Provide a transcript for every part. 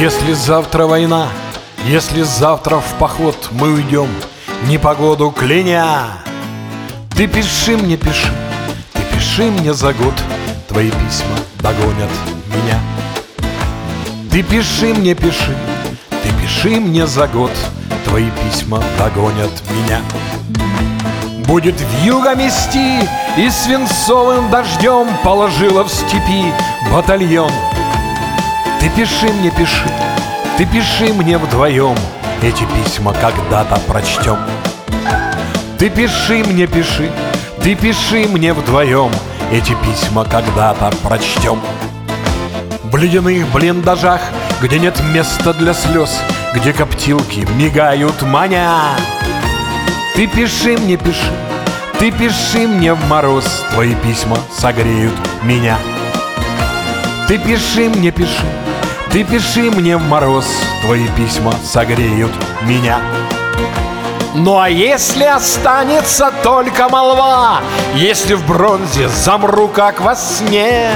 Если завтра война, если завтра в поход мы уйдем, непогоду кляня, ты пиши мне, пиши, ты пиши мне за год, твои письма догонят меня. Ты пиши мне, пиши, ты пиши мне за год, твои письма догонят меня. Будет вьюга мести и свинцовым дождем положила в степи батальон. Ты пиши мне, пиши, ты пиши мне вдвоем, эти письма когда-то прочтем. Ты пиши мне, пиши, ты пиши мне вдвоем, эти письма когда-то прочтем. В ледяных блиндажах, где нет места для слез, где коптилки мигают маня. Ты пиши мне, пиши, ты пиши мне в мороз, твои письма согреют меня. Ты пиши мне, пиши, ты пиши мне в мороз, твои письма согреют меня. Ну а если останется только молва, если в бронзе замру, как во сне,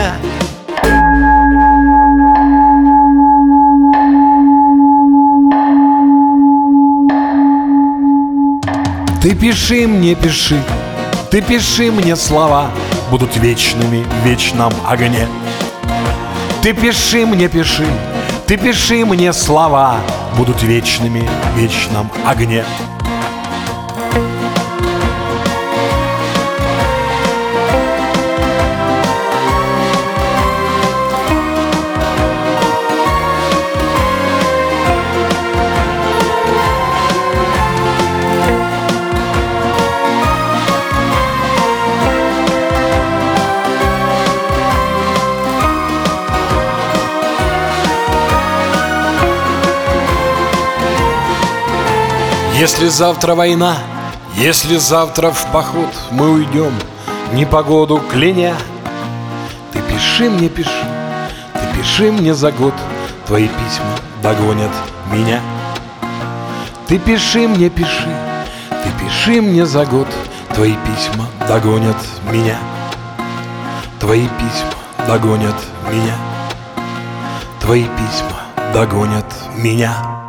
ты пиши мне, пиши, ты пиши мне слова, будут вечными в вечном огне. Ты пиши мне, пиши, ты пиши мне слова, будут вечными в вечном огне. Если завтра война, если завтра в поход мы уйдем, непогоду кляня, ты пиши мне, пиши, ты пиши мне за год, твои письма догонят меня. Ты пиши мне, пиши, ты пиши мне за год, твои письма догонят меня. Твои письма догонят меня. Твои письма догонят меня.